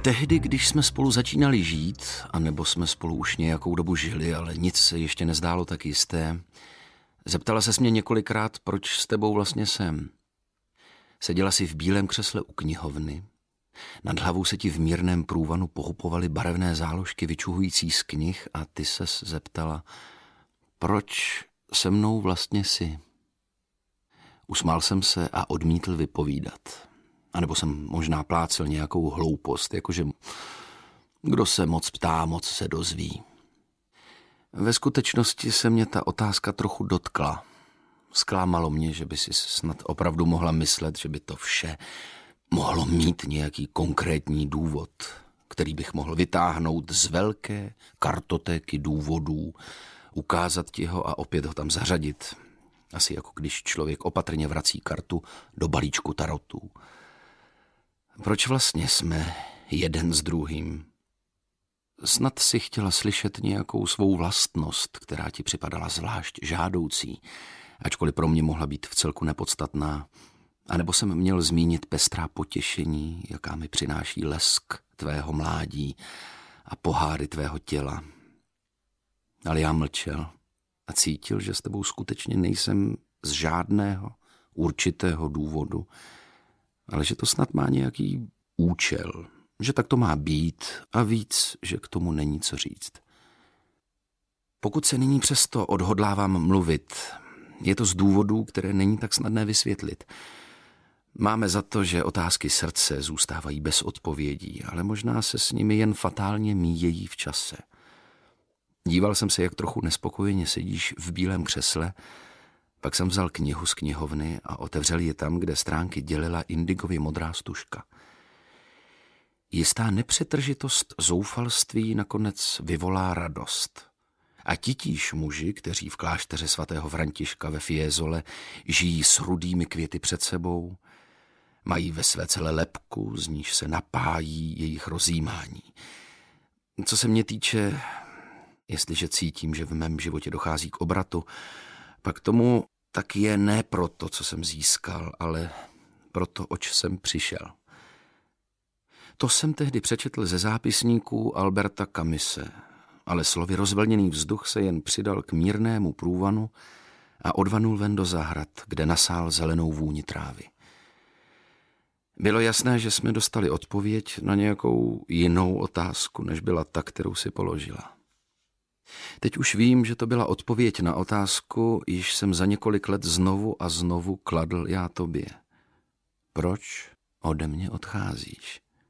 Tehdy, když jsme spolu začínali žít, anebo jsme spolu už nějakou dobu žili, ale nic se ještě nezdálo tak jisté, zeptala ses mě několikrát, proč s tebou vlastně jsem. Seděla si v bílém křesle u knihovny, nad hlavou se ti v mírném průvanu pohupovaly barevné záložky vyčuhující z knih a ty ses zeptala, proč se mnou vlastně jsi. Usmál jsem se a odmítl vypovídat. A nebo jsem možná plácel nějakou hloupost, jakože kdo se moc ptá, moc se dozví. Ve skutečnosti se mě ta otázka trochu dotkla. Zklamalo mě, že by si snad opravdu mohla myslet, že by to vše mohlo mít nějaký konkrétní důvod, který bych mohl vytáhnout z velké kartotéky důvodů, ukázat ti ho a opět ho tam zařadit. Asi jako když člověk opatrně vrací kartu do balíčku tarotů. Proč vlastně jsme jeden s druhým? Snad si chtěla slyšet nějakou svou vlastnost, která ti připadala zvlášť žádoucí, ačkoliv pro mě mohla být vcelku nepodstatná. A nebo jsem měl zmínit pestrá potěšení, jaká mi přináší lesk tvého mládí a poháry tvého těla. Ale já mlčel a cítil, že s tebou skutečně nejsem z žádného určitého důvodu, ale že to snad má nějaký účel, že tak to má být a víc, že k tomu není co říct. Pokud se nyní přesto odhodlávám mluvit, je to z důvodů, které není tak snadné vysvětlit. Máme za to, že otázky srdce zůstávají bez odpovědí, ale možná se s nimi jen fatálně míjejí v čase. Díval jsem se, jak trochu nespokojeně sedíš v bílém křesle, pak jsem vzal knihu z knihovny a otevřel ji tam, kde stránky dělila indigově modrá stužka. Jistá nepřetržitost zoufalství nakonec vyvolá radost. A titíž muži, kteří v klášteře svatého Františka ve Fiesole žijí s rudými květy před sebou, mají ve své celé lebku, z níž se napájí jejich rozjímání. Co se mě týče, jestliže cítím, že v mém životě dochází k obratu, pak tomu tak je ne proto, co jsem získal, ale proto, oč jsem přišel. To jsem tehdy přečetl ze zápisníků Alberta Camise, ale slovy rozvlněný vzduch se jen přidal k mírnému průvanu a odvanul ven do zahrad, kde nasál zelenou vůni trávy. Bylo jasné, že jsme dostali odpověď na nějakou jinou otázku, než byla ta, kterou si položila. Teď už vím, že to byla odpověď na otázku, již jsem za několik let znovu a znovu kladl já tobě. Proč ode mě odcházíš?